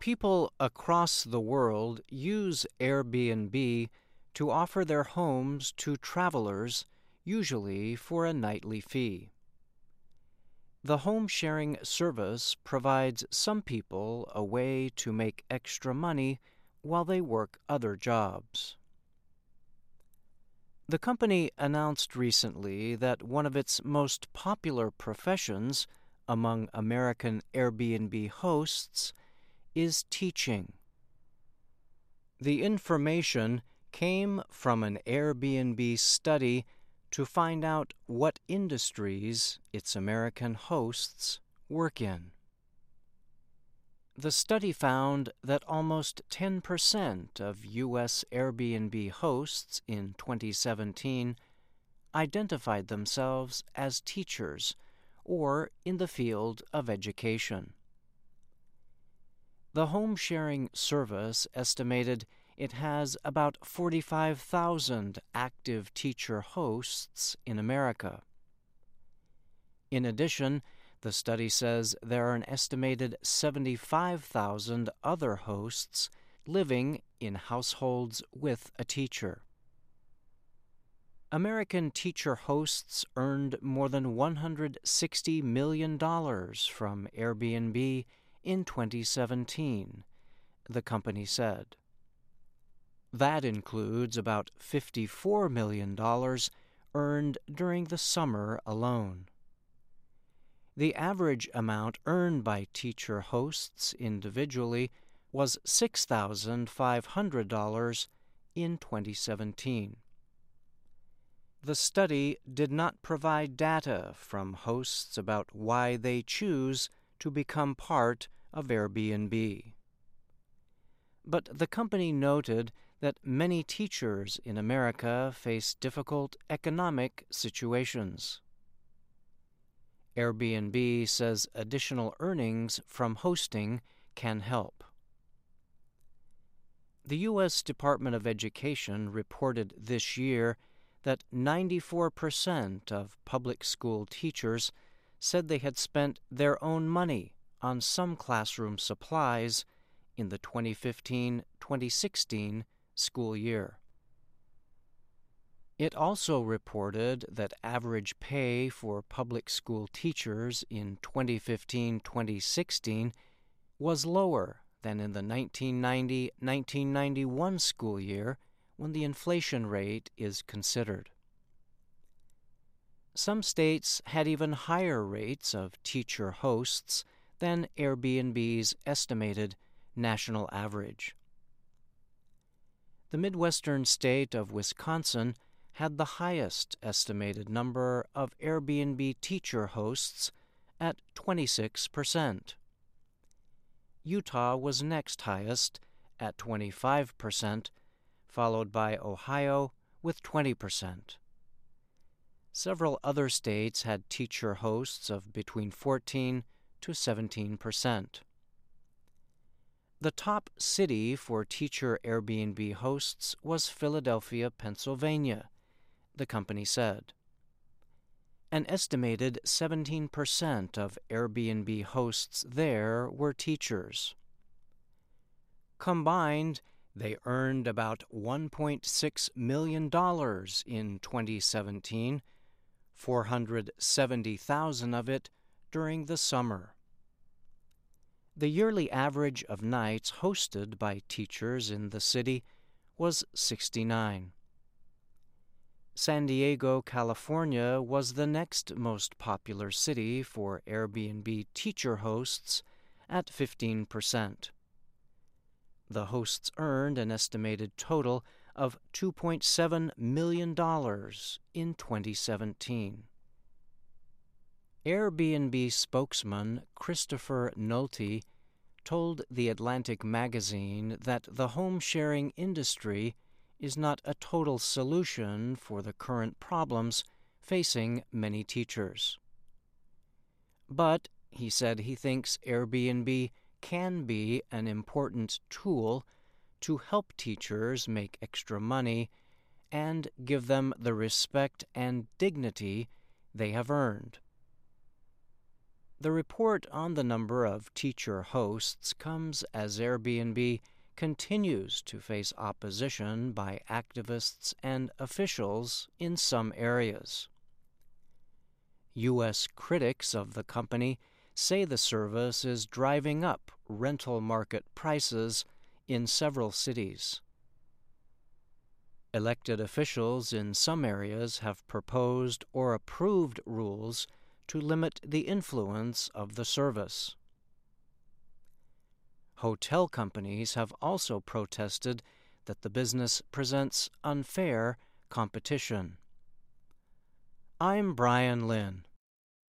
People across the world use Airbnb to offer their homes to travelers, usually for a nightly fee. The home sharing service provides some people a way to make extra money while they work other jobs. The company announced recently that one of its most popular professions among American Airbnb hosts is teaching. The information came from an Airbnb study to find out what industries its American hosts work in. The study found that almost 10% of U.S. Airbnb hosts in 2017 identified themselves as teachers or in the field of education. The home sharing service estimated it has about 45,000 active teacher hosts in America. In addition, the study says there are an estimated 75,000 other hosts living in households with a teacher. American teacher hosts earned more than $160 million from Airbnb in 2017, the company said. That includes about $54 million earned during the summer alone. The average amount earned by teacher hosts individually was $6,500 in 2017. The study did not provide data from hosts about why they choose to become part of Airbnb. But the company noted that many teachers in America face difficult economic situations. Airbnb says additional earnings from hosting can help. The U.S. Department of Education reported this year that 94% of public school teachers said they had spent their own money on some classroom supplies in the 2015-2016 school year. It also reported that average pay for public school teachers in 2015-2016 was lower than in the 1990-1991 school year when the inflation rate is considered. Some states had even higher rates of teacher hosts than Airbnb's estimated national average. The Midwestern state of Wisconsin had the highest estimated number of Airbnb teacher hosts at 26%. Utah was next highest at 25%, followed by Ohio with 20%. Several other states had teacher hosts of between 14 to 17%. The top city for teacher Airbnb hosts was Philadelphia, Pennsylvania, the company said. An estimated 17% of Airbnb hosts there were teachers. Combined, they earned about $1.6 million in 2017, 470,000 of it during the summer. The yearly average of nights hosted by teachers in the city was 69. San Diego, California was the next most popular city for Airbnb teacher hosts at 15%. The hosts earned an estimated total of $2.7 million in 2017. Airbnb spokesman Christopher Nolte told The Atlantic magazine that the home-sharing industry is not a total solution for the current problems facing many teachers. But, he said, he thinks Airbnb can be an important tool to help teachers make extra money and give them the respect and dignity they have earned. The report on the number of teacher hosts comes as Airbnb continues to face opposition by activists and officials in some areas. U.S. critics of the company say the service is driving up rental market prices in several cities. Elected officials in some areas have proposed or approved rules to limit the influence of the service. Hotel companies have also protested that the business presents unfair competition. I'm Brian Lynn.